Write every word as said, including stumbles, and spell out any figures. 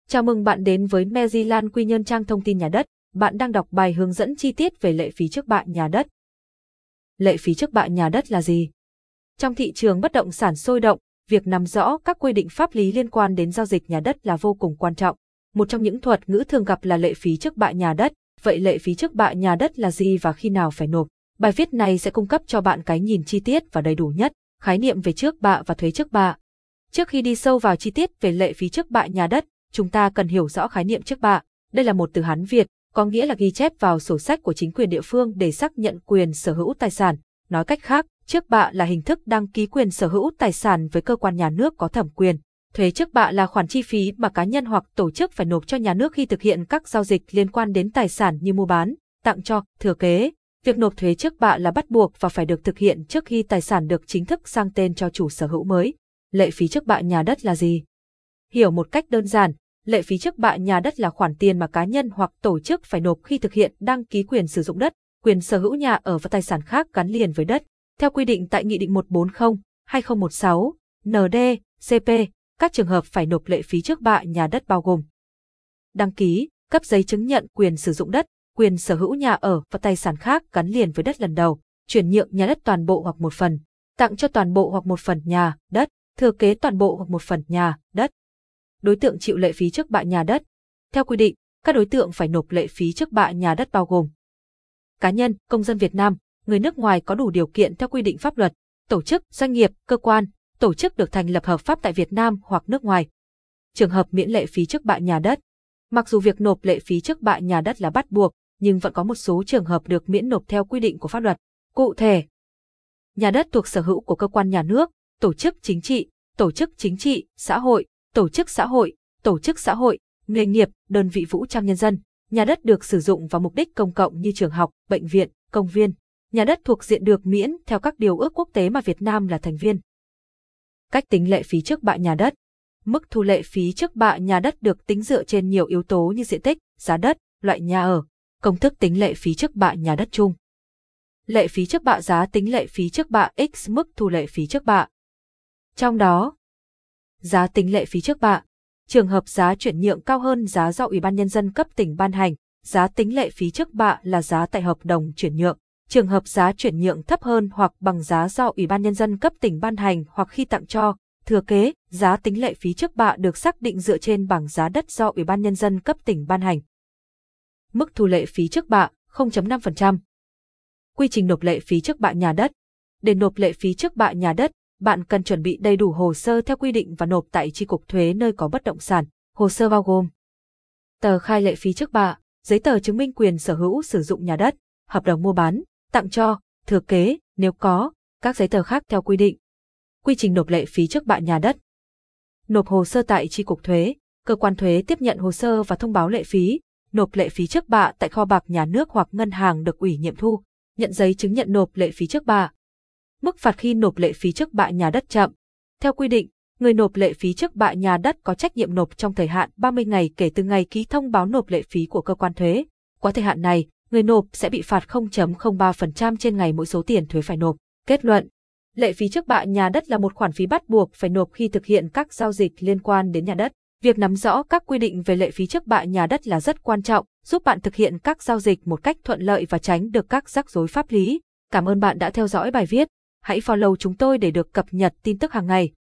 Chào mừng bạn đến với Magellan Quy Nhơn trang thông tin nhà đất. Bạn đang đọc bài hướng dẫn chi tiết về lệ phí trước bạ nhà đất. Lệ phí trước bạ nhà đất là gì? Trong thị trường bất động sản sôi động, việc nắm rõ các quy định pháp lý liên quan đến giao dịch nhà đất là vô cùng quan trọng. Một trong những thuật ngữ thường gặp là lệ phí trước bạ nhà đất. Vậy lệ phí trước bạ nhà đất là gì và khi nào phải nộp? Bài viết này sẽ cung cấp cho bạn cái nhìn chi tiết và đầy đủ nhất, khái niệm về trước bạ và thuế trước bạ. Trước khi đi sâu vào chi tiết về lệ phí trước bạ nhà đất, chúng ta cần hiểu rõ khái niệm trước bạ. Đây là một từ Hán Việt, có nghĩa là ghi chép vào sổ sách của chính quyền địa phương để xác nhận quyền sở hữu tài sản. Nói cách khác, trước bạ là hình thức đăng ký quyền sở hữu tài sản với cơ quan nhà nước có thẩm quyền. Thuế trước bạ là khoản chi phí mà cá nhân hoặc tổ chức phải nộp cho nhà nước khi thực hiện các giao dịch liên quan đến tài sản như mua bán, tặng cho, thừa kế. Việc nộp thuế trước bạ là bắt buộc và phải được thực hiện trước khi tài sản được chính thức sang tên cho chủ sở hữu mới. Lệ phí trước bạ nhà đất là gì? Hiểu một cách đơn giản, lệ phí trước bạ nhà đất là khoản tiền mà cá nhân hoặc tổ chức phải nộp khi thực hiện đăng ký quyền sử dụng đất, quyền sở hữu nhà ở và tài sản khác gắn liền với đất. Theo quy định tại Nghị định một trăm bốn mươi trên hai nghìn không trăm mười sáu N D C P, các trường hợp phải nộp lệ phí trước bạ nhà đất bao gồm: đăng ký, cấp giấy chứng nhận quyền sử dụng đất, quyền sở hữu nhà ở và tài sản khác gắn liền với đất lần đầu, chuyển nhượng nhà đất toàn bộ hoặc một phần, tặng cho toàn bộ hoặc một phần nhà, đất, thừa kế toàn bộ hoặc một phần nhà, đất. Đối tượng chịu lệ phí trước bạ nhà đất. Theo quy định, các đối tượng phải nộp lệ phí trước bạ nhà đất bao gồm: cá nhân, công dân Việt Nam, người nước ngoài có đủ điều kiện theo quy định pháp luật, tổ chức, doanh nghiệp, cơ quan, tổ chức được thành lập hợp pháp tại Việt Nam hoặc nước ngoài. Trường hợp miễn lệ phí trước bạ nhà đất. Mặc dù việc nộp lệ phí trước bạ nhà đất là bắt buộc, nhưng vẫn có một số trường hợp được miễn nộp theo quy định của pháp luật. Cụ thể, nhà đất thuộc sở hữu của cơ quan nhà nước, tổ chức chính trị, tổ chức chính trị, xã hội, tổ chức xã hội, tổ chức xã hội, nghề nghiệp, đơn vị vũ trang nhân dân. Nhà đất được sử dụng vào mục đích công cộng như trường học, bệnh viện, công viên. Nhà đất thuộc diện được miễn theo các điều ước quốc tế mà Việt Nam là thành viên. Cách tính lệ phí trước bạ nhà đất. Mức thu lệ phí trước bạ nhà đất được tính dựa trên nhiều yếu tố như diện tích, giá đất, loại nhà ở. Công thức tính lệ phí trước bạ nhà đất chung. Lệ phí trước bạ giá tính lệ phí trước bạ x mức thu lệ phí trước bạ. Trong đó, giá tính lệ phí trước bạ. Trường hợp giá chuyển nhượng cao hơn giá do Ủy ban Nhân dân cấp tỉnh ban hành, giá tính lệ phí trước bạ là giá tại hợp đồng chuyển nhượng. Trường hợp giá chuyển nhượng thấp hơn hoặc bằng giá do Ủy ban Nhân dân cấp tỉnh ban hành hoặc khi tặng cho, thừa kế, giá tính lệ phí trước bạ được xác định dựa trên bảng giá đất do Ủy ban Nhân dân cấp tỉnh ban hành. Mức thu lệ phí trước bạ không phẩy năm phần trăm. Quy trình nộp lệ phí trước bạ nhà đất. Để nộp lệ phí trước bạ nhà đất, bạn cần chuẩn bị đầy đủ hồ sơ theo quy định và nộp tại chi cục thuế nơi có bất động sản. Hồ sơ bao gồm: tờ khai lệ phí trước bạ, giấy tờ chứng minh quyền sở hữu sử dụng nhà đất, hợp đồng mua bán, tặng cho, thừa kế, nếu có, các giấy tờ khác theo quy định. Quy trình nộp lệ phí trước bạ nhà đất. Nộp hồ sơ tại chi cục thuế, cơ quan thuế tiếp nhận hồ sơ và thông báo lệ phí, nộp lệ phí trước bạ tại kho bạc nhà nước hoặc ngân hàng được ủy nhiệm thu, nhận giấy chứng nhận nộp lệ phí trước bạ. Mức phạt khi nộp lệ phí trước bạ nhà đất chậm. Theo quy định, người nộp lệ phí trước bạ nhà đất có trách nhiệm nộp trong thời hạn ba mươi ngày kể từ ngày ký thông báo nộp lệ phí của cơ quan thuế. Quá thời hạn này, người nộp sẽ bị phạt không phẩy không ba phần trăm trên ngày mỗi số tiền thuế phải nộp. Kết luận, lệ phí trước bạ nhà đất là một khoản phí bắt buộc phải nộp khi thực hiện các giao dịch liên quan đến nhà đất. Việc nắm rõ các quy định về lệ phí trước bạ nhà đất là rất quan trọng, giúp bạn thực hiện các giao dịch một cách thuận lợi và tránh được các rắc rối pháp lý. Cảm ơn bạn đã theo dõi bài viết. Hãy follow chúng tôi để được cập nhật tin tức hàng ngày.